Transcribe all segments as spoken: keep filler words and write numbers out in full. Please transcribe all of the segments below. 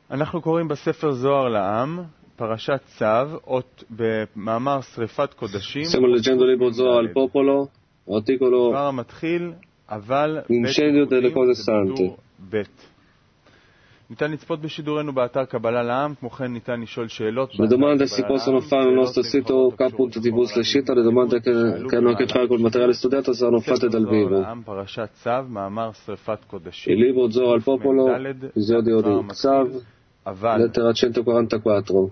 אנחנו קוראים בספר זוהר לעם, פרשת צו, אות במאמר שריפת קודשים. Stiamo leggendo il libro Zohar al popolo, articolo כבר מתחיל, אבל Incendio delle cose sante. בית. ניתן לצפות בשידורנו באתר קבלה לעם, כמו כן ניתן לשאול שאלות. Le domande si possono fare nel nostro sito k punto t v slash it. Le domande che, che hanno a che fare col materiale studiato saranno fatte dal vivo. Il libro Zohar al popolo, episodio di Tzav, lettera centoquarantaquattro.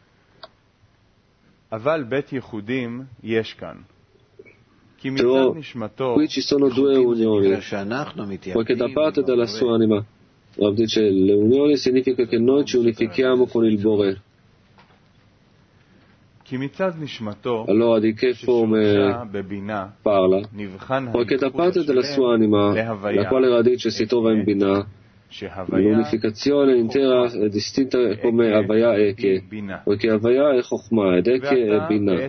Però qui ci sono due unioni, poiché da parte della sua anima, Rav dice, le unioni significa che noi ci unifichiamo con il Bore. Allora di che forme parla? Poiché da parte della sua anima, la quale radice si trova in Binah, l'unificazione intera è distinta come Havaya Eke, poiché Havaya è Chokhmah ed Eke è Binah.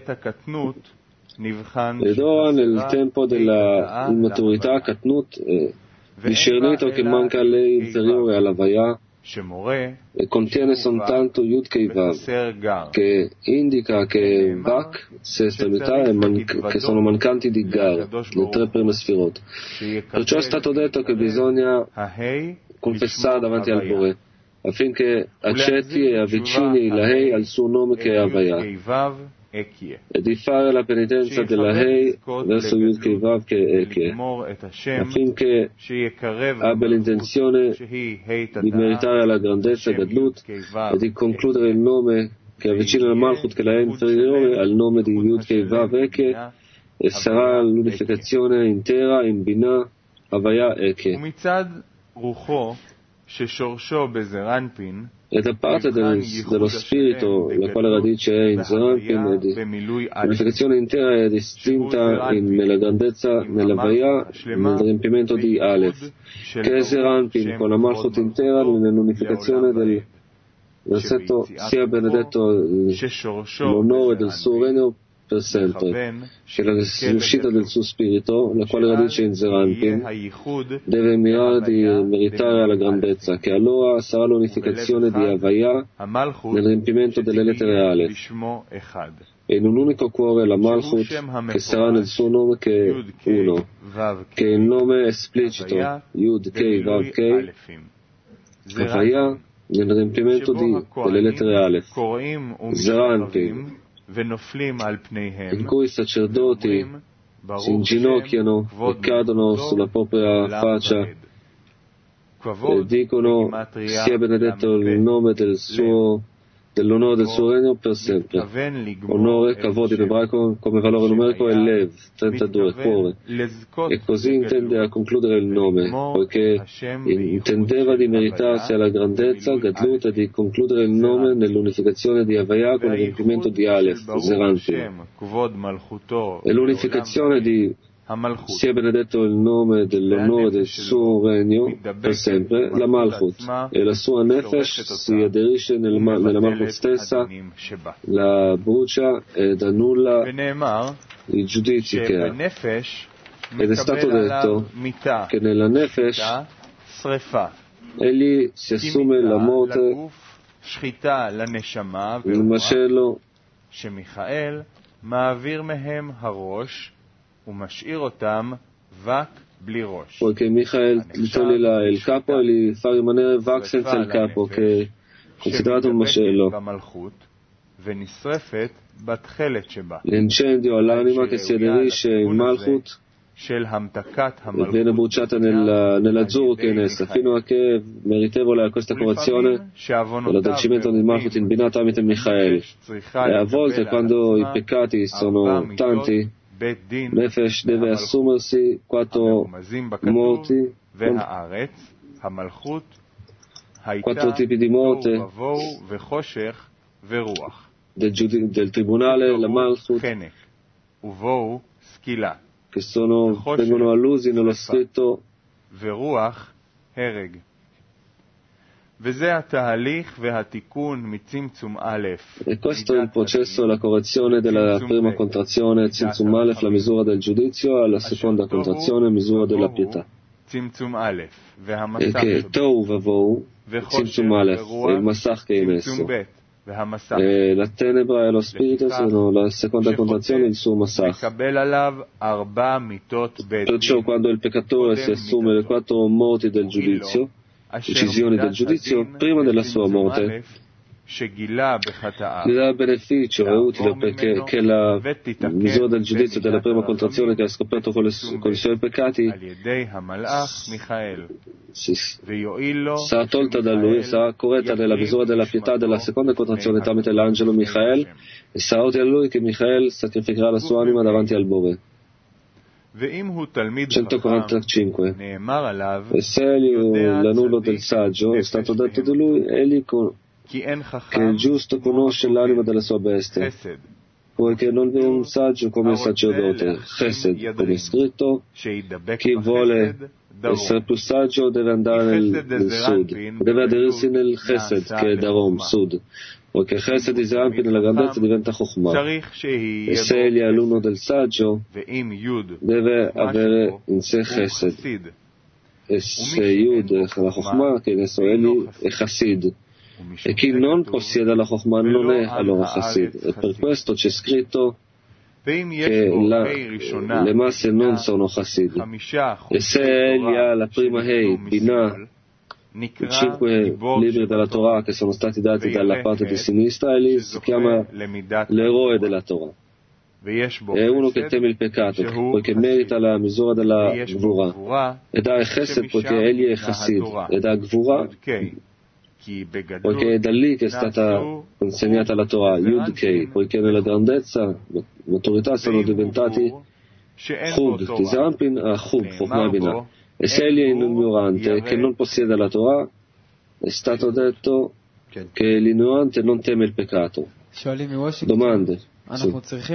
Ed ora nel tempo della immaturità, Katnut, è discernito che manca a lei inferiore all'Havaya e contiene soltanto Yud Kei Vav, che indica che Vak, sestremità, e man- che sono mancanti di Gar, le tre prime sfirot. Perciò è stato detto che bisogna confessare davanti al Bore, affinché accetti e avvicini la Hei al suo nome che è Havaya, e di fare la penitenza della Hei verso Yud Kei Vav che è Eke, affinché abbia l'intenzione di meritare la grandezza Gadlut e di concludere il nome che avvicina la Malchut che la è inferiore al nome di Yud Kei Vav Eke, e sarà l'unificazione intera in Binah Havaya Eke. E da parte del, dello spirito, la quale radice è in Zeranpin, l'unificazione intera è distinta in, nella grandezza, nell'Havaya, nel riempimento di Aleph, che è Zeranpin, con la Malchut intera nell'unificazione del versetto sia benedetto l'onore del suo regno per sempre, che la riuscita del suo spirito, la quale radice in Zeranpin, deve mirare di meritare la grandezza, che allora sarà l'unificazione di Havaya nel riempimento delle lettere Aleph, e in un unico cuore la Malchut, che sarà nel suo nome che è uno, che è il nome esplicito, Yud Kei Vav Kei, Havaya nel riempimento di, delle lettere Aleph, Zeranpin, in cui i sacerdoti si inginocchiano e cadono sulla propria faccia e dicono sia benedetto il nome del suo, dell'onore del suo regno per sempre. Onore, kavod in ebraico come valore numerico è lev, trentadue, cuore, e così intende a concludere il nome, poiché intendeva di meritarsi alla grandezza, Gadlut, e di concludere il nome nell'unificazione di Havaya con il riempimento di Aleph, Zeranpin, e l'unificazione di sia benedetto il nome dell'onore del suo regno per sempre, la Malchut, e la sua Nefesh si aderisce nel, nella Malchut stessa, la brucia ed annulla i giudizi che ha. Ed è stato detto che nella Nefesh egli si assume la morte, il macello, poiché Michael gli toglie la, il capo e gli fa rimanere Vak senza il capo, che è considerato un macello. L'incendio all'anima che si aderisce in Malchut e viene bruciata nel, nell'azzurro che è in essa, fino a che è meritevole a questa correzione dell'addolcimento di Malchut in Binah tramite Michael. E a volte, quando i peccati sono tanti, Nefesh deve assumersi quattro morti, quattro tipi di morte del, giudi- del tribunale, la Malchut, che sono, vengono allusi nello scritto e questo è il processo e la correzione della prima contrazione, Tzimtzum Aleph, la misura del giudizio, alla seconda contrazione, misura della pietà. e che Tohu Vavou, Tzimtzum Aleph, e il Masach che è in esso. E la tenebra e lo spirito sono la seconda contrazione del suo Masach. Perciò quando il peccatore si assume le quattro moti del giudizio, decisioni del giudizio, prima della sua morte, gli dà beneficio, è utile perché che la misura del giudizio della prima contrazione che ha scoperto con, le, con i suoi peccati si, sarà tolta da lui, sarà corretta nella misura della pietà della seconda contrazione tramite l'angelo Michael, e sarà utile a lui che Michael sacrificherà la sua anima davanti al Bore. centoquarantacinque. E se egli l'annullo del saggio, è stato detto di lui, egli con che il giusto conosce l'anima della sua bestia, poiché non è un saggio come il sacerdote. Chesed, come è scritto, chi vuole essere più saggio deve andare nel, nel sud, deve aderirsi nel Chesed, che è Darom, sud, poiché Chesed di Zerampi nella grandezza diventa Chokhmah. E se egli è alunno del saggio, deve avere in sé Chesed. E se Yud è la Chokhmah, che in esso egli è Chassid. E chi non possiede la Chokhmah non è allora Chassid. E per questo c'è scritto che la, le masse non sono Chassid. E se egli ha la prima Hei, Binah, i cinque libri della Torah che sono stati dati dalla parte di sinistra, egli si chiama l'eroe della Torah. È uno che teme il peccato, poiché merita la misura della Gvura. Ed ha Chesed poiché egli è Chassid. Ed ha Gvura poiché è da lì che è stata consegnata la Torah, Yud Kei, poiché nella grandezza, maturità sono diventati Chub, Tizampin a Chub, Chokhmah Binah. E se egli è ignorante che non possiede la Torah, è stato detto che l'ignorante non teme il peccato. Domande? Sì.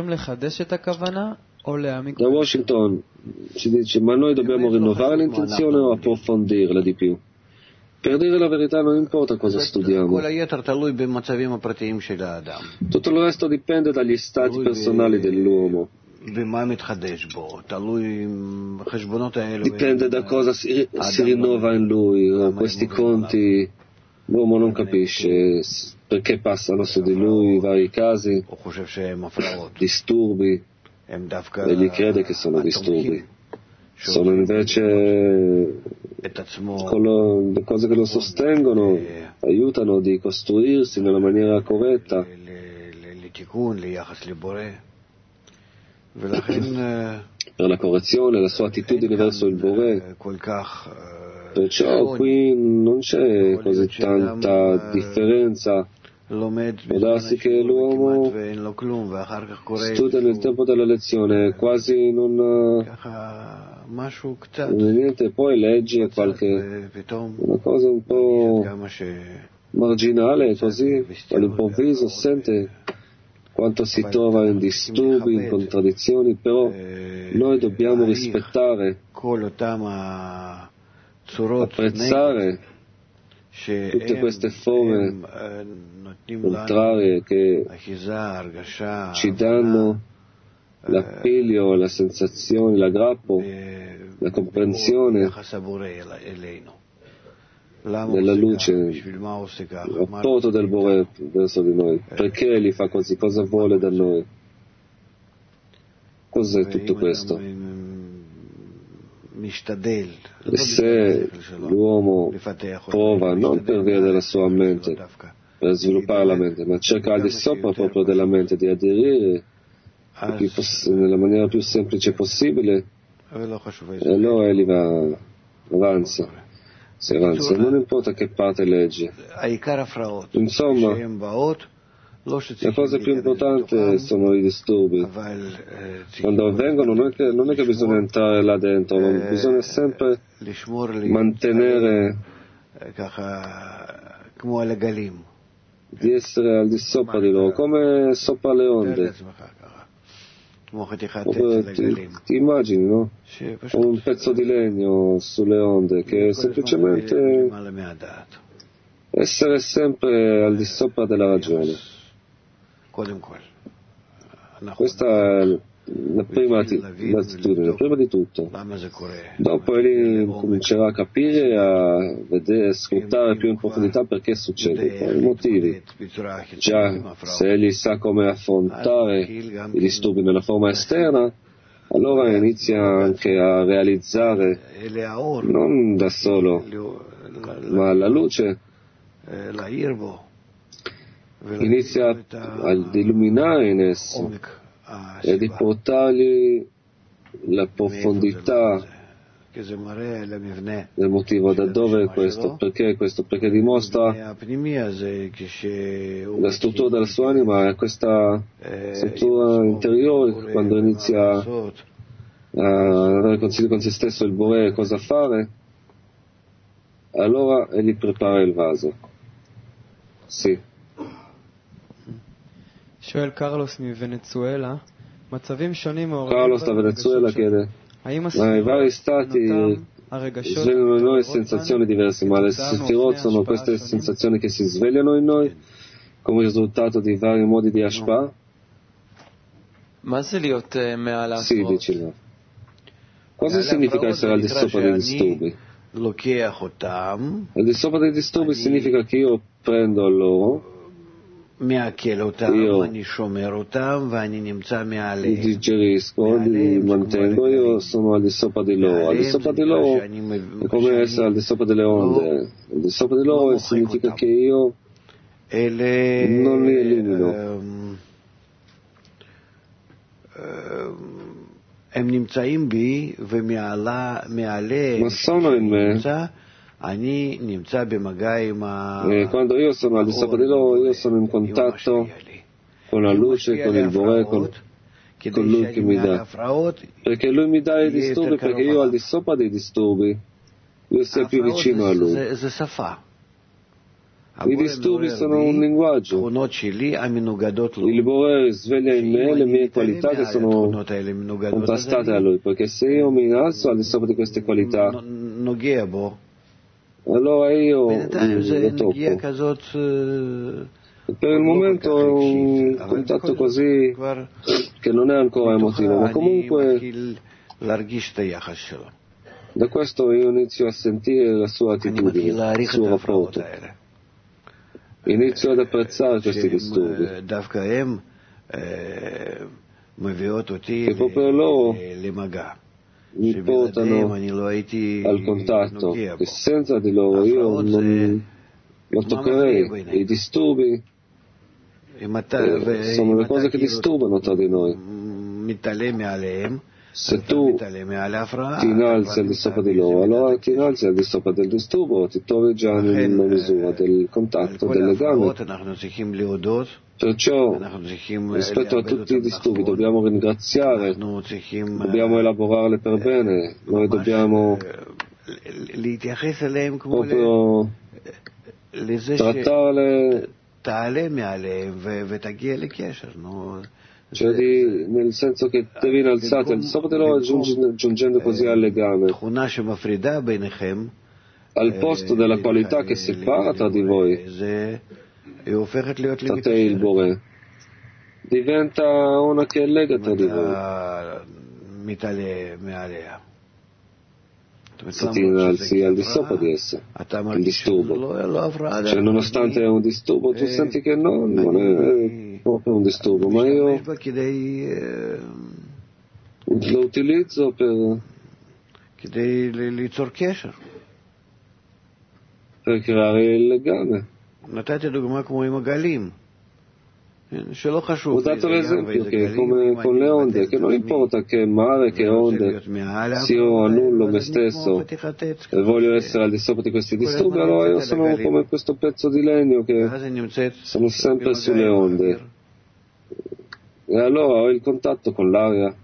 Da Washington si dice, ma noi dobbiamo rinnovare l'intenzione o approfondirla di più? Per dire la verità non importa cosa studiamo. Tutto il resto dipende dagli stati personali dell'uomo. Dipende da cosa si, si rinnova in lui. Questi conti l'uomo non capisce perché passano su di lui vari casi, disturbi, e gli crede che sono disturbi. Sono invece quello, le cose che lo sostengono, aiutano di costruirsi nella maniera corretta. Per la correzione, la sua attitudine verso il Boré. Perciò qui non c'è così tanta differenza. Può darsi che l'uomo studia nel tempo della lezione, quasi non, non è niente, poi legge qualche una cosa un po' marginale, così all'improvviso sente quanto si trova in disturbi, in contraddizioni, però noi dobbiamo rispettare, apprezzare tutte queste forme contrarie che ci danno l'appiglio, la sensazione, l'aggrappo, la comprensione della luce, il rapporto del Boré verso di noi. Perché egli fa così? Cosa vuole da noi? Cos'è tutto questo? E se l'uomo prova, non per via della sua mente, per sviluppare la mente, ma cerca al di sopra proprio della mente di aderire nella maniera più semplice possibile, e allora egli va, avanza. Si avanza, non importa che parte legge. Insomma, la cosa più importante sono i disturbi. Quando avvengono non è che, non è che bisogna entrare là dentro, ma bisogna sempre mantenere di essere al di sopra di loro, come sopra le onde. Ti, ti immagini, no? Un pezzo di legno sulle onde che è semplicemente essere sempre al di sopra della ragione. Questa è la prima attitudine, prima di tutto. Dopo egli comincerà a capire, a vedere, a sfruttare più in profondità perché succede, quali motivi. Già, se egli sa come affrontare i disturbi nella forma esterna, allora inizia anche a realizzare, non da solo, ma alla luce, inizia ad illuminare in esso e di portargli la profondità del motivo, da dove è questo, perché è questo, perché dimostra la struttura della sua anima, è questa struttura interiore. Quando inizia a avere consiglio con se stesso, il Bore, cosa fare, allora egli prepara il vaso. Sì. Carlos da Venezuela chiede, ma i vari stati svegliano in noi sensazioni diverse, ma le sefirot sono queste sensazioni che si svegliano in noi come risultato di vari modi di ashpa? Sì, dice là. Cosa significa essere al di sopra dei disturbi? Al di sopra dei disturbi significa che io prendo loro, io li digerisco, li mantengo, io sono al di sopra di loro. Al di sopra di loro è come essere al di sopra delle onde. Al di sopra di loro significa che io non li elimino. Ma sono in me. E quando io sono al di sopra di loro, io sono in contatto con la luce, con il Bore, con, con lui che mi dà. Perché lui mi dà i disturbi, perché io al di sopra dei disturbi, io sia più vicino a lui. I disturbi sono un linguaggio. Il Bore sveglia in me le mie qualità che sono contrastate a lui, perché se io mi innalzo al di sopra di queste qualità, allora io lo tocco. Per il momento è un contatto così che non è ancora emotivo, ma comunque da questo io inizio a sentire la sua attitudine, il suo rapporto. Inizio ad apprezzare questi disturbi, che proprio loro mi portano al contatto, che senza di loro io non lo toccherei. I disturbi eh, sono le cose che disturbano tra di noi. Se tu ti innalzi al di sopra di loro, allora ti innalzi al di sopra del disturbo, ti trovi già nella misura del contatto, del legame. Perciò, rispetto a tutti i disturbi, dobbiamo ringraziare, dobbiamo elaborarle per bene, noi dobbiamo proprio trattarle, cioè di, nel senso che devi innalzarti al di sopra di loro, giungendo così al legame, al posto della qualità che separa tra di voi, tra te e il Bore, diventa una che lega tra di voi. Se ti innalzi al di sopra di essa, il disturbo, cioè nonostante è un disturbo, tu senti che no, non è proprio un disturbo, ma io lo utilizzo per per creare il legame. Ho dato l'esempio che come con le onde, che non importa che mare, che onde, se io annullo me stesso e voglio essere al di sopra di questi disturbi, allora io sono come questo pezzo di legno che sono sempre sulle onde. E allora ho il contatto con l'aria.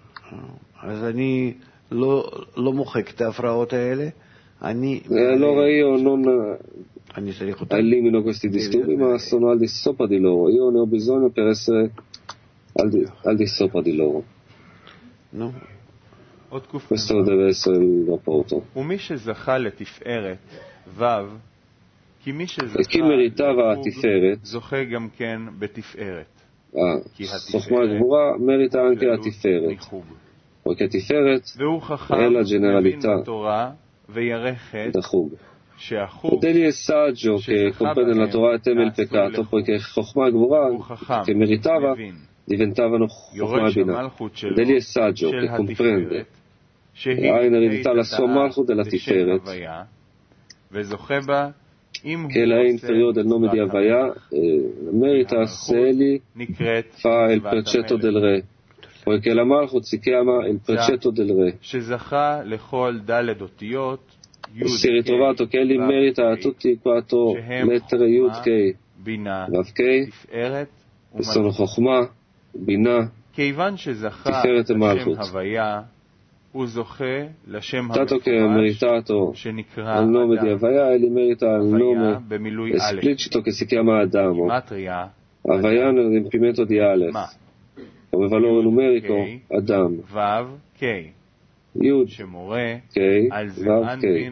E allora io non elimino questi disturbi, ma sono al di sopra di loro. Io ne ho bisogno per essere al di, al di sopra di loro. Questo deve essere il rapporto. E chi meritava a Tiferet החוכמה הגבורה merita anche la Tiferet, poiché Tiferet è la generalità da Chug. Ed egli è saggio che comprende la Torah e teme il peccato, poiché Chokhmah e Gvura, che meritava, diventavano Chokhmah e Binah. Ed egli è saggio che comprende e ha in eredità la sua Malchut della Tiferet, che è la E inferiore del nome di Havaya, e merita se egli fa il precetto del Re, poiché la Malchut si chiama il precetto del Re. E si è ritrovato che egli merita a tutti i quattro lettere Yud Kei, Vav Kei, che sono Chokhmah, Binah, Tiferet e Malchut. Dato che ha meritato il nome di Havaya, egli merita il nome esplicito che si chiama Adamo. Havaya nel riempimento di Aleph, come valore numerico Adam. Yud Kei, Vav Kei,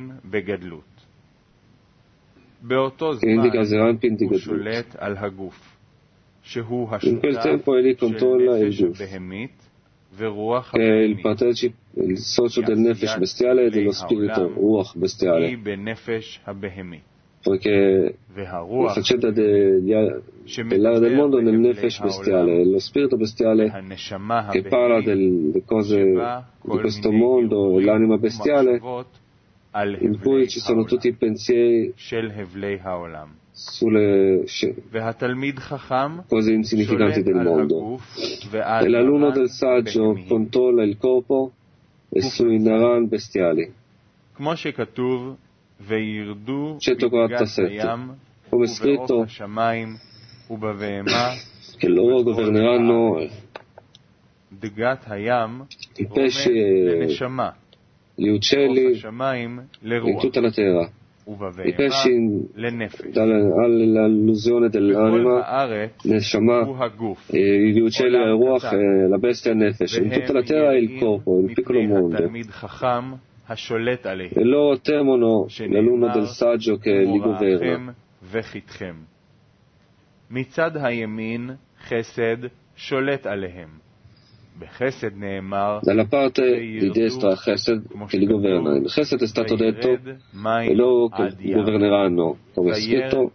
che indica Zeranpin di Gadlut. In quel tempo egli controlla il Guf, che è il partecipe, il socio del Nefesh bestiale e dello spirito Ruach bestiale, poiché la faccenda dell'area del mondo è nel Nefesh bestiale, lo spirito bestiale che parla delle cose di questo mondo, l'anima bestiale, in cui ci sono tutti i pensieri sulle cose insignificanti del mondo. E l'alunno del saggio controlla il corpo e sui naran bestiali. centoquarantasette. Come scritto che loro governeranno i pesci e gli uccelli in tutta la terra. I pesci all'allusione dell'anima Neshama, e gli uccelli al Ruach e la bestia al Nefesh. In tutta la terra è il corpo, il piccolo mondo. E loro temono l'alunno del saggio che li governa. Dalla parte di destra Chesed che li governa. Il Chesed è stato detto e loro che governeranno, come è scritto,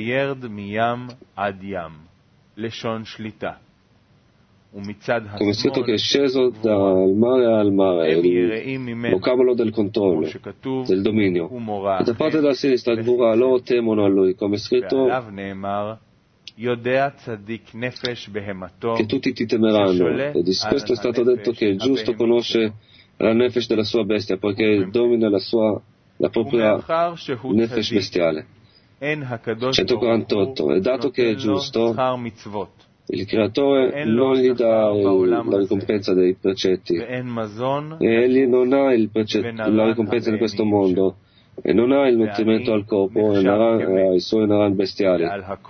come è scritto che è sceso dal mare al mare, il vocabolo del controllo, del dominio. E da parte della sinistra Gvura loro temono a lui, come è scritto che tutti ti temeranno, e di questo è stato detto che il giusto conosce la nefesh della sua bestia, poiché domina la sua, la propria nefesh bestiale. centoquarantotto. E dato che è giusto, il creatore non gli dà il, la ricompensa dei precetti, e egli non ha il precetto, la ricompensa di questo mondo, e non ha il nutrimento al corpo e ai suoi naran bestiali.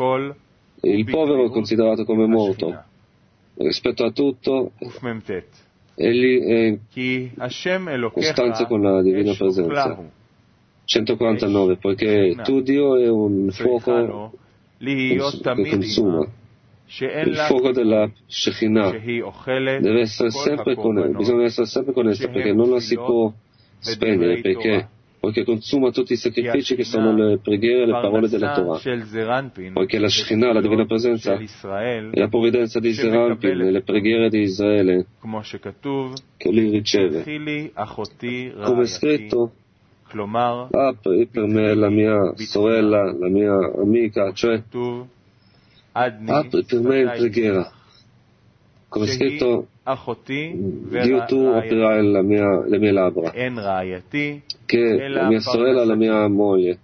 Il povero è considerato come morto. Rispetto a tutto, egli è in costanza con la divina presenza. centoquarantanove. Poiché tu, Dio, è un fuoco che consuma. Il fuoco della Shekhinah deve essere sempre con essa, bisogna essere sempre con essa, perché non la si può spegnere, perché poiché consuma tutti i sacrifici che sono le preghiere e le parole della Torah, poiché la Shekhinah, la divina presenza, è la provvidenza di Zeranpin e le preghiere di Israele che lui riceve. Come è scritto, apri per me la mia sorella, la mia amica, cioè apri per me in preghiera. Come è scritto, Dio, tu aprirai la mia, le mie labbra, che la mia sorella è la mia moglie.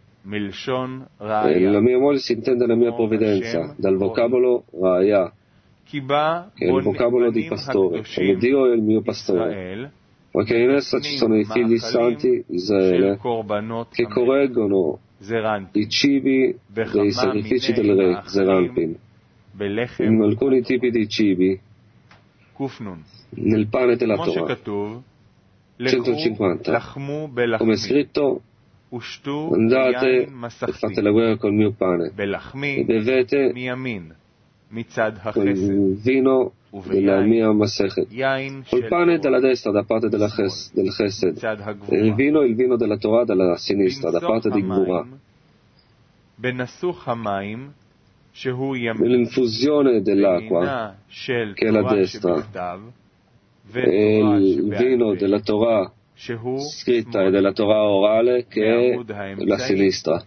E la mia moglie si intende la mia provvidenza, dal vocabolo Raya, che è il vocabolo di pastore, come Dio è il mio pastore, poiché in essa ci sono i figli santi Israele che correggono i cibi dei sacrifici del re Zeranpin, in alcuni tipi di cibi, nel pane della Torah. centocinquanta. Come è scritto, andate e fate la guerra col mio pane e bevete col vino della mia Masechet, col pane dalla destra da parte della ches, del Chesed, e il vino il vino della Torah dalla sinistra da parte di Gvura. Nell'infusione dell'acqua, che è la destra, e il vino della Torah scritta e della Torah orale, che è la sinistra.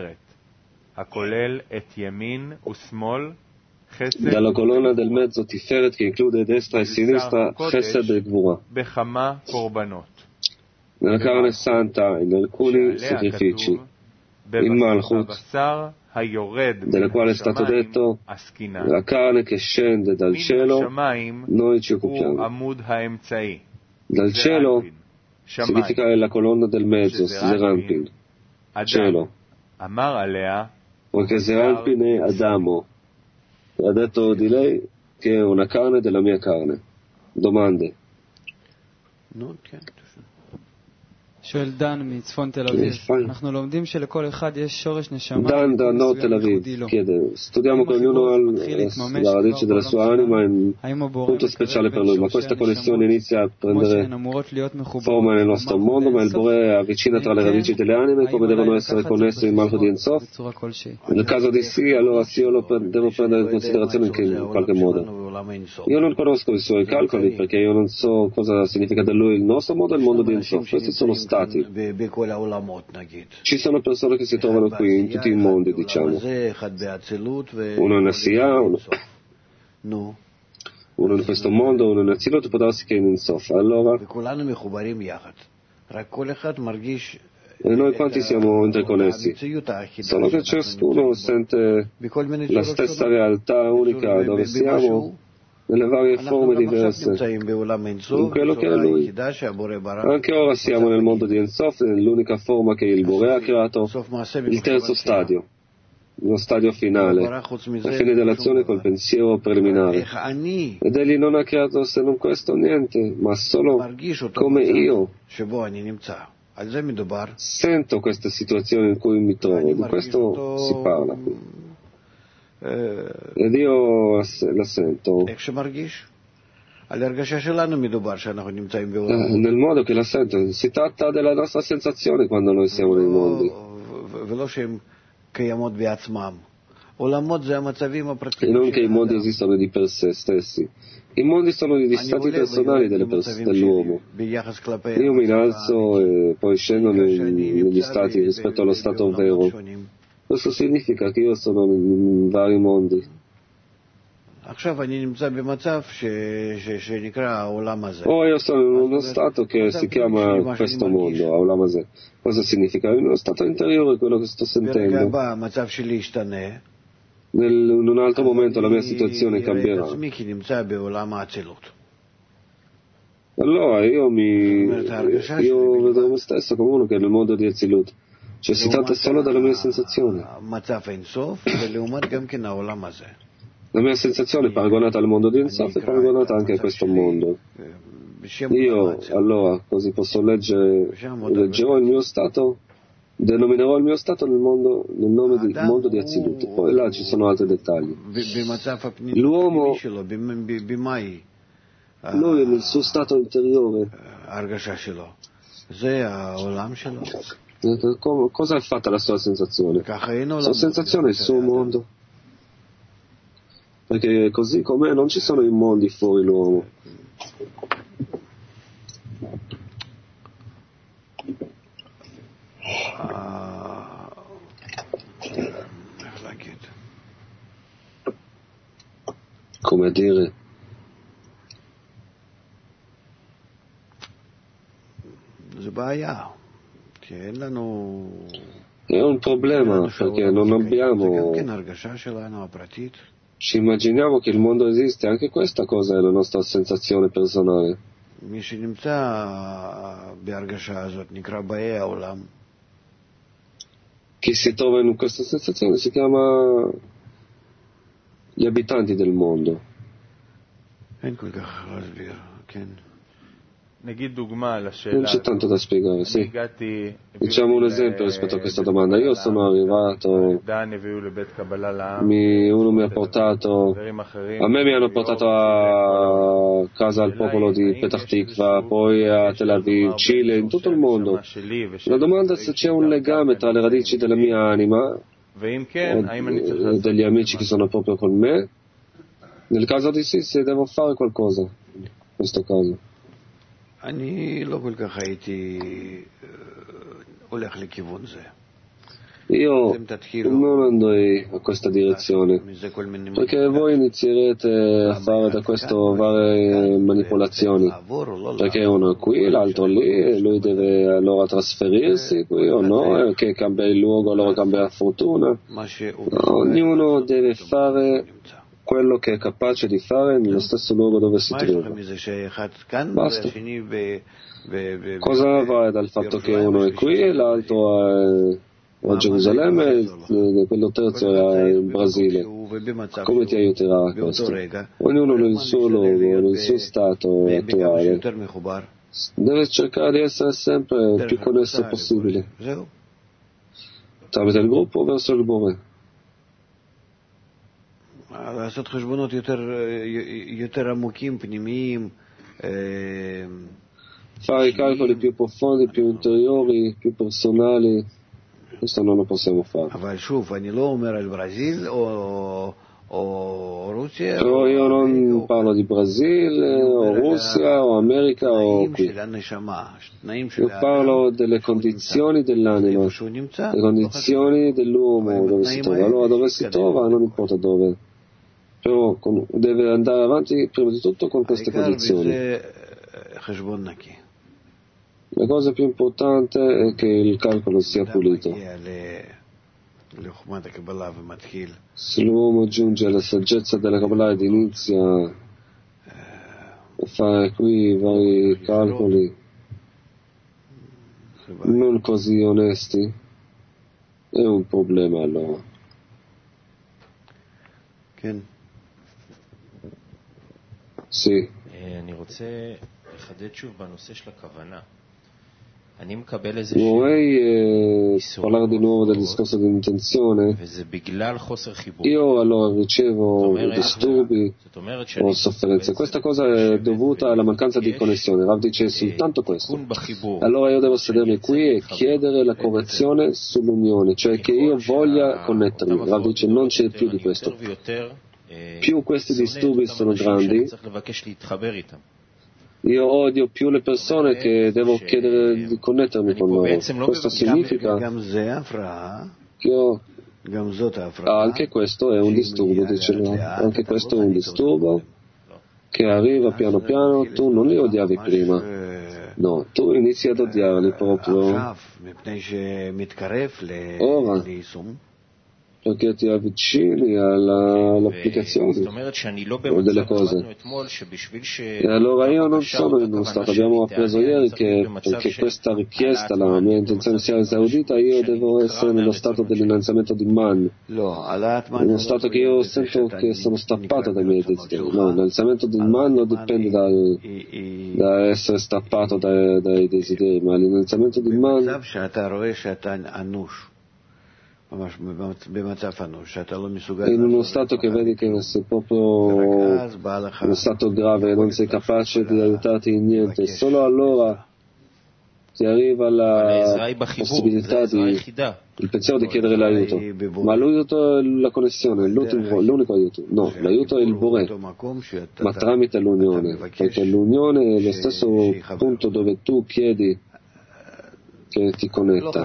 Dalla colonna del mezzo Tiferet, che include destra e sinistra, Chesed e Gvura. Nella carne santa, in alcuni sacrifici, in Malchut, della quale è stato detto: la carne che scende dal cielo, noi ci occupiamo. Dal cielo significa la colonna del mezzo, Zeranpin, cielo, poiché Zeranpin è Adamo. Ha detto di lei che è una carne della mia carne. Domande? שואל דן מצפון תל אביב, אנחנו לומדים שלכל אחד יש שורש נשמה. Dan da Nord Tel Aviv chiede: studiamo che ognuno ha la radice della sua anima in un punto speciale per lui, ma questa connessione inizia a prendere forma nel nostro mondo, ma il Bore avvicina tra le radici delle anime come devono essere connesse in Malchut di Ein Sof. Nel caso di sì, allora sì, io lo devo prendere in considerazione in, che, in qualche modo. Io non conosco i suoi calcoli perché io non so cosa significa da lui il nostro mondo e il mondo di Ein Sof. Questi sono stati. Ci sono persone che si trovano qui in tutti i mondi, diciamo. Uno in Asiya, uno, uno in questo mondo, uno in Azilut, può darsi che in Ein Sof. Allora, e noi quanti siamo interconnessi? Solo che ciascuno sente la stessa realtà unica dove siamo, nelle varie forme diverse, in quello che è lui. Anche ora siamo nel mondo di Ein Sof, nell'unica forma che il Bore ha creato, il terzo stadio, lo stadio finale, la fine dell'azione col pensiero preliminare. Ed egli non ha creato se non questo niente, ma solo come io sento queste situazioni in cui mi trovo. Di questo si parla qui. Ed io la sento eh, nel modo che la sento. Si tratta della nostra sensazione quando noi siamo nei mondi, e non che i mondi esistono di per sé stessi. I mondi sono gli stati personali delle pers- dell'uomo. Io mi innalzo e poi scendo negli, negli stati rispetto allo stato vero. Questo significa che io sono in vari mondi. Oh, io sono in uno stato che si chiama questo mondo, Olam Hazeh. Cosa significa? In uno stato interiore, quello che sto sentendo. Nel, in un altro momento la mia situazione cambierà. Allora io mi io vedo me stesso come uno che è nel mondo di Azilut. Cioè si tratta solo della mia sensazione. La mia sensazione paragonata al mondo di Ein Sof è paragonata anche a questo mondo. Io allora così posso leggere, leggerò il mio stato, denominerò il mio stato nel mondo, nel nome di mondo di Azilut. Poi là ci sono altri dettagli. L'uomo, lui nel suo stato interiore, cosa è fatta la sua sensazione? La sua sensazione è il suo mondo, perché così com'è non ci sono i mondi fuori l'uomo. Come dire, è un problema perché non abbiamo, ci immaginiamo che il mondo esiste, anche questa cosa è la nostra sensazione personale. Chi si trova in questa sensazione si chiama gli abitanti del mondo. Non c'è tanto da spiegare, sì. Diciamo un esempio rispetto a questa domanda. Io sono arrivato, mi, uno mi ha portato, a me mi hanno portato a casa al popolo di Petah Tikva, poi a Tel Aviv, Cile, in tutto il mondo. La domanda è se c'è un legame tra le radici della mia anima o degli amici che sono proprio con me. Nel caso di sì, se devo fare qualcosa, in questo caso. Io non andrei a questa direzione, perché voi inizierete a fare da questo varie manipolazioni, perché uno è qui, l'altro lì, e lui deve allora trasferirsi qui o no, e che cambia il luogo, allora cambia la fortuna. No, ognuno deve fare quello che è capace di fare nello stesso luogo dove si trova. Basta. Cosa va dal fatto che uno è qui e l'altro è a Gerusalemme e quello terzo è in Brasile? Come ti aiuterà questo? Ognuno nel suo luogo, nel suo stato attuale. Deve cercare di essere sempre il più connesso possibile. Tramite il gruppo verso il Bore. לעשות חשבונות יותר, יותר עמוקים, פנימיים. Fare i calcoli più profondi, più interiori, più personali, questo non lo possiamo fare. אבל שוב, אני לא אומר על ברזיל או, או רוסיה. Però io non parlo di Brasile, o Russia, o America, o qui. Io parlo delle condizioni dell'anima, le condizioni dell'uomo dove si trova. Allora dove si trova non importa dove. Però con, deve andare avanti prima di tutto con queste condizioni. La cosa più importante è che il calcolo sia pulito. Se l'uomo giunge alla saggezza della Kabbalah ed inizia a fare qui vari calcoli non così onesti, è un problema allora. Sì. אני רוצה לחדד שוב בנושא של הכוונה. Vorrei eh, parlare di nuovo del discorso di intenzione. Io allora ricevo disturbi o sofferenze. Questa cosa è dovuta alla mancanza di connessione. Rav dice soltanto questo. Allora io devo sedermi qui e chiedere la correzione sull'unione, cioè che io voglia connettermi. Rav dice non c'è più di questo. Più questi disturbi sono grandi, io odio più le persone che devo chiedere di connettermi con loro. Questo significa che io, ah, anche questo è un disturbo, dice lui. Anche questo è un disturbo che arriva piano piano. Tu non li odiavi prima, no, tu inizi ad odiarli proprio ora, perché ti avvicini alla, all'applicazione delle cose. E allora io non sono in uno stato, abbiamo appreso ieri che perché questa richiesta, la mia intenzione sia esaudita, io devo essere nello stato dell'innalzamento di Man, uno stato che io sento che sono stappato dai miei desideri. No, l'innalzamento di Man non dipende dal, da essere stappato dai, dai desideri, ma l'innalzamento di Man in uno stato che vedi che sei proprio in uno stato grave e non sei capace di aiutarti in niente, solo allora ti arriva la possibilità di il pensiero di chiedere l'aiuto, ma l'aiuto è la connessione, l'unico aiuto, no, l'aiuto è il Bore, ma tramite l'unione, perché l'unione è lo stesso punto dove tu chiedi che ti connetta.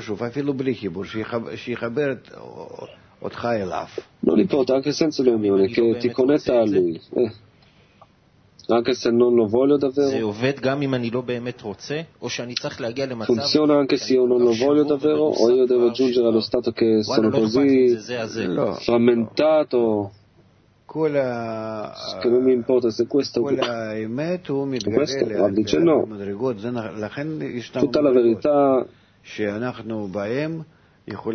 Non importa, anche senza l'unione, che ti connetta a lui. Eh. Anche se non lo voglio davvero. Funziona anche se io non lo voglio davvero, o io devo giungere allo stato che sono così frammentato che non mi importa se questo o questo, ma dice no. Tutta la verità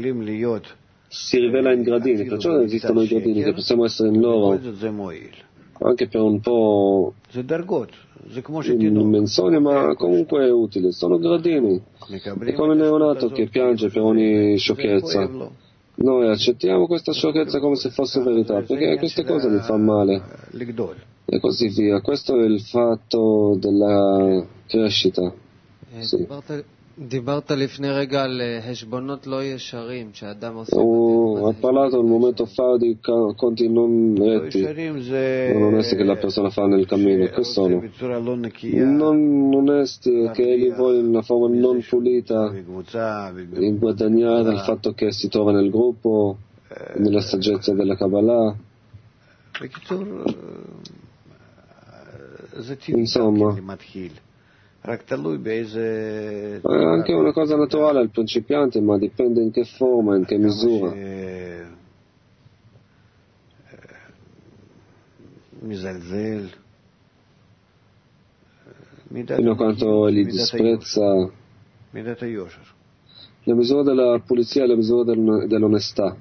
si rivela in gradini, perciò esistono i gradini che possiamo essere in loro, anche per un po' in menzogne, ma comunque è utile. Sono gradini. È come il neonato che piange per ogni sciocchezza. Noi accettiamo questa sciocchezza come se fosse verità, perché queste cose mi fanno male. E così via. Questo è il fatto della crescita. Sì. דיברת לפני רגע על חשבונות לא ישרים שאדם עושה. Ha parlato un momento fa di conti non retti, non onesti che la persona fa nel cammino. Che sono? Non onesti che egli vuole in una forma non pulita in guadagnare il fatto che si trova nel gruppo, nella saggezza della Kabbalah. Insomma, è anche una cosa naturale al principiante, ma dipende in che forma, in che misura. Fino a quanto egli disprezza la misura della pulizia e la misura dell'onestà.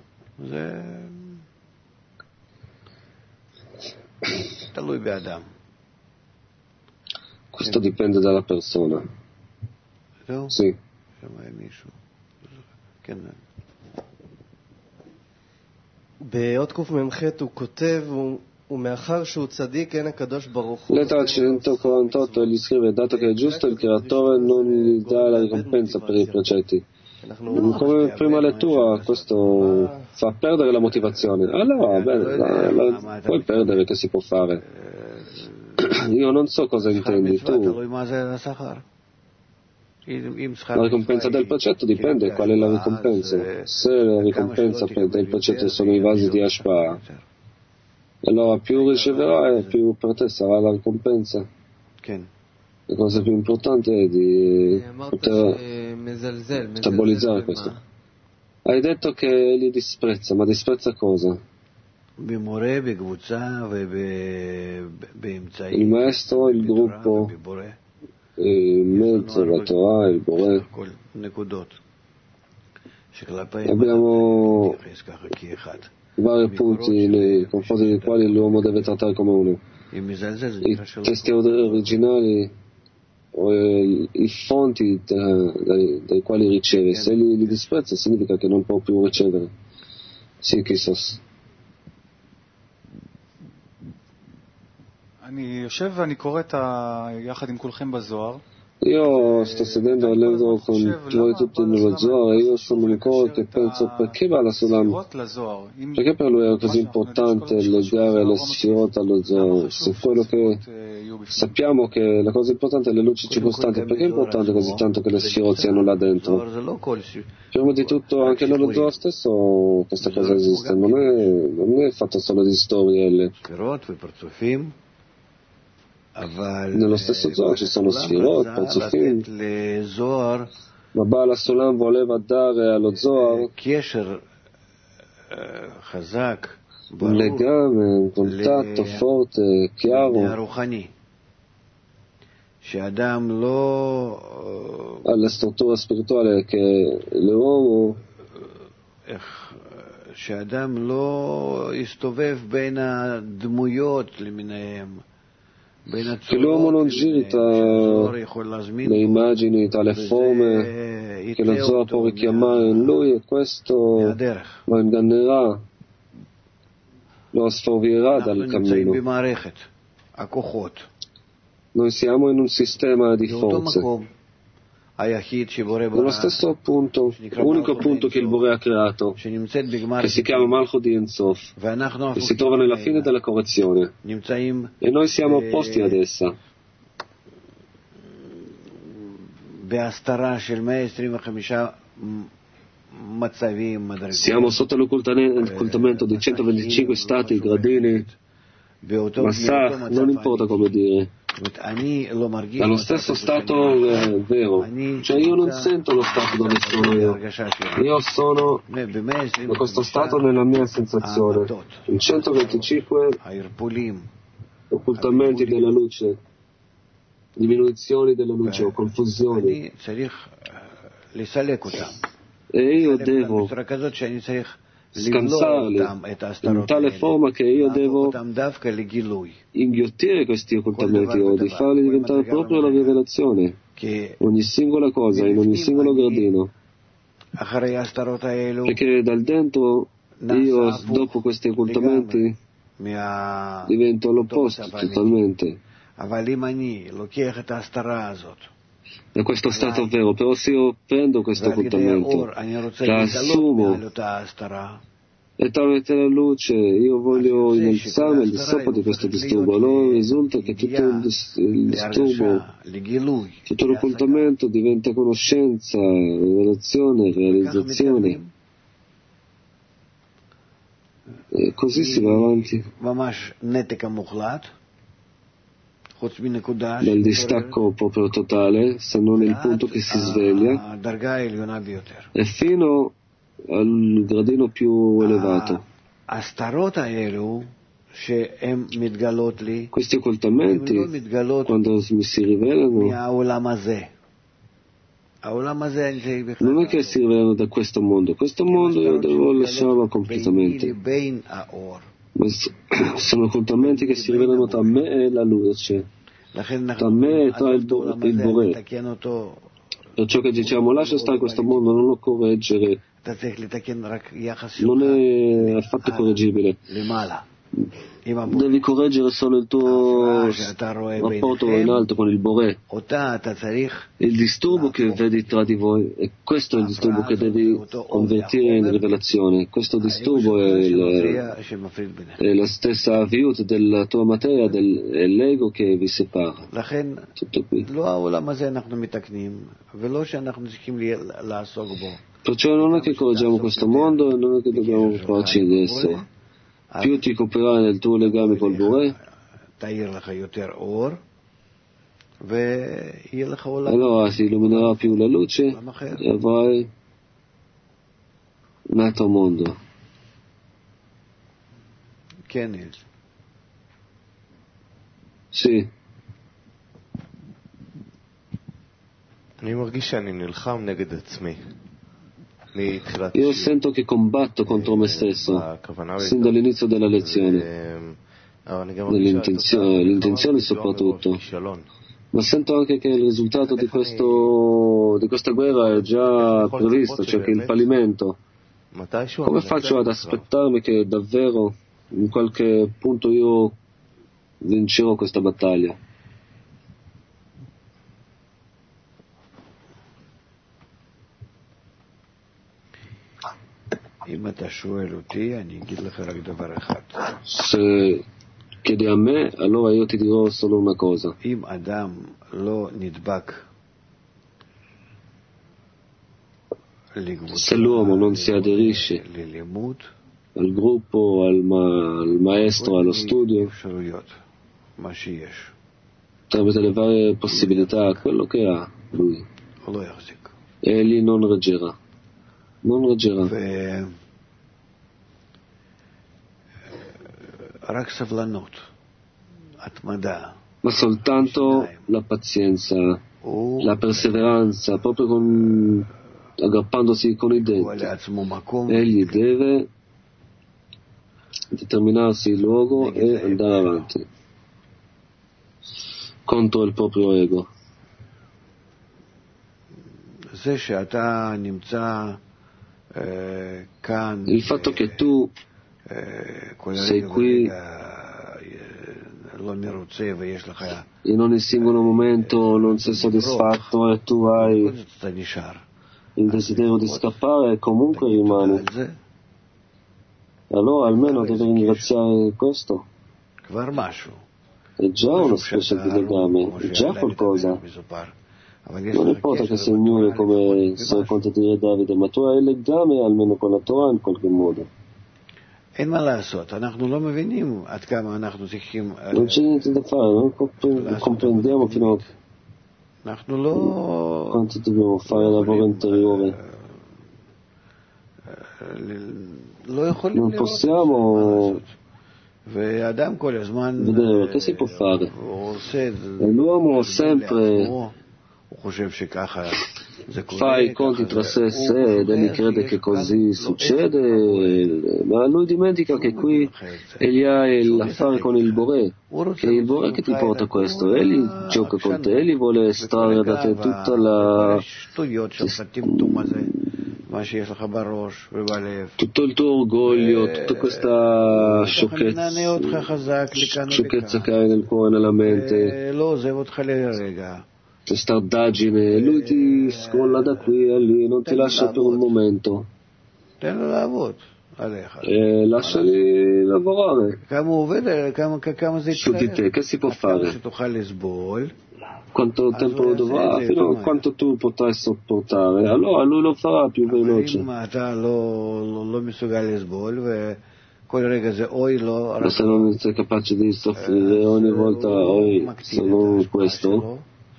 Questo dipende dalla persona. Sì. Lettera centoquarantotto egli scrive: dato che è giusto, il creatore non gli dà la ricompensa per i precetti. Come prima lettura questo fa perdere la motivazione. Allora, bene, la, la, puoi perdere, che si può fare? Io non so cosa intendi tu. La ricompensa del precetto dipende qual è la ricompensa. Se la ricompensa per il precetto sono i vasi di Ashpa, allora più riceverai, più per te sarà la ricompensa. La cosa più importante è di poter metabolizzare questo. Hai detto che li disprezza, ma disprezza cosa? Il maestro, il gruppo, il mezzo, la Torah, il Boré. Abbiamo vari punti nei confronti dei quali l'uomo deve trattare come uno. I testi originali o i fonti dai, dai quali riceve. Se li, li disprezza significa che non può più ricevere. Sì, chissà. אני יושב ואני קורא את יחד עם כולכם בזוהר. Io sto sedendo e leggo con voi tutti nello Zohar e io sono ancora che penso: perché Baal HaSulam? Perché per lui era così importante legare le sfirot allo Zohar? Se quello che sappiamo che la cosa importante è le luci circostanti, perché è importante così tanto che le sfirot siano là dentro? Prima di tutto anche nello Zohar stesso questa cosa esiste, non è, non è fatto solo di storie. Nello stesso Zohar ci sono sfirot, parzufim, ma Baal HaSulam voleva dare allo Zohar un legame, un contatto forte, chiaro alla struttura spirituale che l'uomo che l'uomo non giri tra le immagini, tra le forme che lo Zohar può richiamare in lui, e questo lo ingannerà, lo sforvirà dal cammino. Noi siamo in un sistema di forze. Nello stesso punto, unico punto che il Boré ha creato, che si chiama Malchut di Ein Sof, che si trova nella fine della correzione, e noi siamo opposti ad essa. Siamo sotto l'occultamento di centoventicinque stati gradini, ma sa, non importa come dire. Dallo stesso stato eh, vero, cioè io non sento lo stato dove sono io, io sono in questo stato nella mia sensazione, in centoventicinque occultamenti della luce, diminuzioni della luce o confusioni, e io devo scansarli in tale forma che io devo inghiottire questi occultamenti o di farli diventare proprio la rivelazione, ogni singola cosa, in ogni singolo gradino. Perché dal dentro io, dopo questi occultamenti, divento l'opposto totalmente. E questo è stato vero, però se io prendo questo occultamento, la assumo, e tramite la luce io voglio innalzarmi al di sopra di questo disturbo, allora risulta che tutto il, dis- il disturbo, tutto l'occultamento diventa conoscenza, rivelazione, realizzazione. E così si va avanti. Dal distacco proprio totale, se non il punto che si sveglia, e fino al gradino più elevato. Questi occultamenti, quando mi si rivelano, non è che si rivelano da questo mondo, questo mondo io devo lasciarlo completamente, ma sono occultamenti che si rivelano tra me e la luce, tra me e tra il, il Boré. Perciò che diciamo lascia stare questo mondo, non lo correggere, non è affatto correggibile. Devi correggere solo il tuo rapporto in alto con il Boré. Il disturbo che vedi tra di voi, e questo è il disturbo che devi convertire in rivelazione. Questo disturbo è, il, è la stessa aviut della tua materia, del, è l'ego che vi separa. Tutto qui. Perciò non è che correggiamo questo mondo e non è che dobbiamo occuparci di esso. Più ti coprirai nel tuo legame col Boré, allora si illuminerà più la luce e avrai un altro mondo. Sì. Io sento che combatto contro me stesso sin dall'inizio della lezione, nell'intenzio- l'intenzione soprattutto, ma sento anche che il risultato di, questo, di questa guerra è già previsto, cioè che il fallimento. Come faccio ad aspettarmi che davvero in qualche punto io vincerò questa battaglia? Se chiedi a me, allora io ti dirò solo una cosa. Se l'uomo non si aderisce al gruppo, al, ma- al maestro, allo studio, tramite le varie possibilità, quello che ha lui, egli non reggerà. Non reggerà. Ma soltanto la pazienza, la perseveranza, proprio con, aggrappandosi con i denti. Egli deve determinarsi il luogo e andare avanti contro il proprio ego. Il fatto che tu sei qui in ogni singolo momento non sei soddisfatto e tu hai il desiderio di scappare e comunque rimani, allora almeno devi ringraziare questo. È già una specie di legame, è già qualcosa. Non importa che sei ignore come si racconta di Re Davide, ma tu hai il legame almeno con la Torah in qualche modo. Non c'è niente da fare, non comprendiamo fino a quanto dobbiamo fare lavoro interiore. Non possiamo vedere che si può fare. E l'uomo sempre fa i conti tra sé e sé ed egli crede che così succede, ma lui dimentica che qui egli ha l'affare con il Boré, che è il Boré che ti porta questo, egli gioca con te, egli vuole estrarre da te tutta la tutto il tuo orgoglio, tutta questa sciocchezza, sciocchezza che hai nel cuore e nella mente, testardaggine, lui ti scolla da qui a lì, non ti lascia per un momento. E lasciali lavorare su di te. Che si può fare? Quanto tempo lo dovrà? Fino a quanto tu potrai sopportare. Allora lui lo farà più veloce. Ma se non sei capace di soffrire ogni volta, oi, sono questo,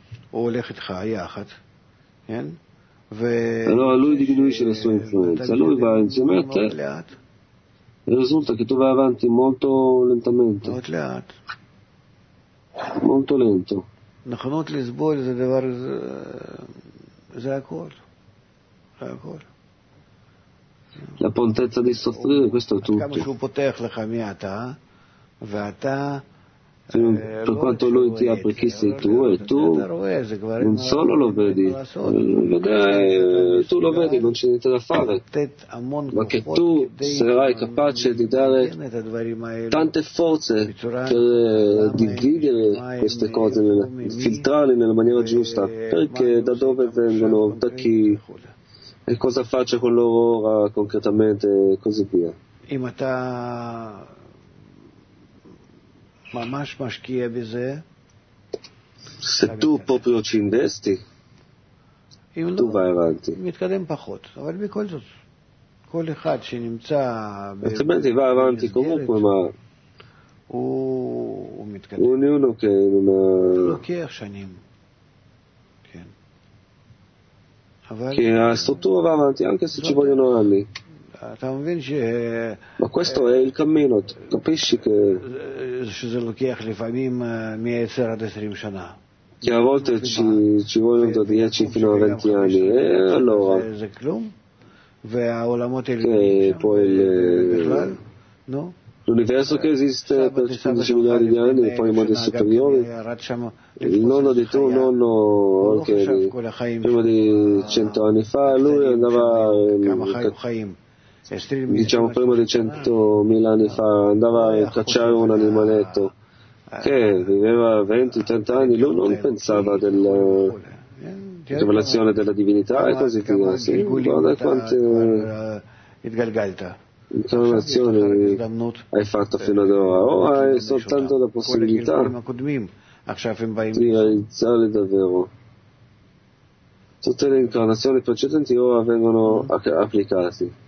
allora lui diminuisce la sua influenza, lui va insieme a te e risulta che tu vai avanti molto lentamente, molto lento. La prontezza di soffrire, questo è tutto. Per quanto lui ti apre chi sei tu, e tu non solo lo vedi, vedere, tu lo vedi, non c'è niente da fare, ma che tu sarai capace di dare tante forze per dividere queste cose, filtrarle nella maniera giusta, perché da dove vengono, da chi, e cosa faccio con loro ora concretamente, e così via. Se tu proprio ci investi, tu vai avanti. Altrimenti vai avanti comunque, ma ognuno che non ha, che ha struttura va avanti anche se ci vogliono anni. Ma questo è il cammino, capisci che, che a volte ci, ci vogliono da dieci fino a venti anni, e allora che poi il, l'universo che esiste per quindici miliardi di anni, poi i modi superiori, il nonno di tuo nonno, okay, prima di cento anni fa, lui andava, diciamo prima di centomila anni fa, andava a cacciare un animaletto che viveva venti trenta anni, lui non pensava della rivelazione della divinità e così via. Sì, guarda quante incarnazioni hai fatto fino ad ora, ora hai soltanto la possibilità di realizzare davvero. Tutte le incarnazioni precedenti ora vengono applicate.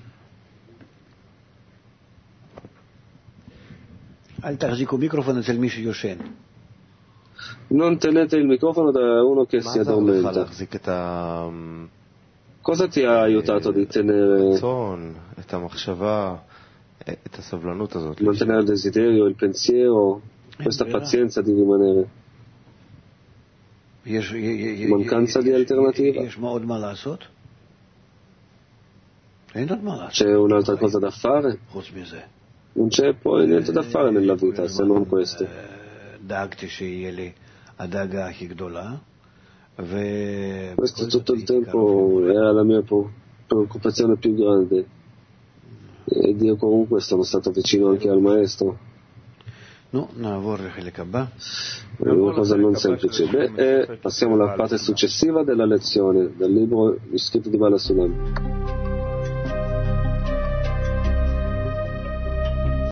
Non tenete il microfono da uno che si addormenta. Cosa ti ha aiutato di tenere, mantenere il desiderio, il pensiero, questa pazienza di rimanere? Mancanza di alternativa? C'è un'altra cosa da fare? Non c'è poi niente da fare nella vita se non questo. Questo tutto il tempo era la mia preoccupazione più grande. E Dio comunque sono stato vicino anche al maestro. È una cosa non semplice. Beh, e passiamo alla parte successiva della lezione, dal libro Gli scritti di Bala Sulam.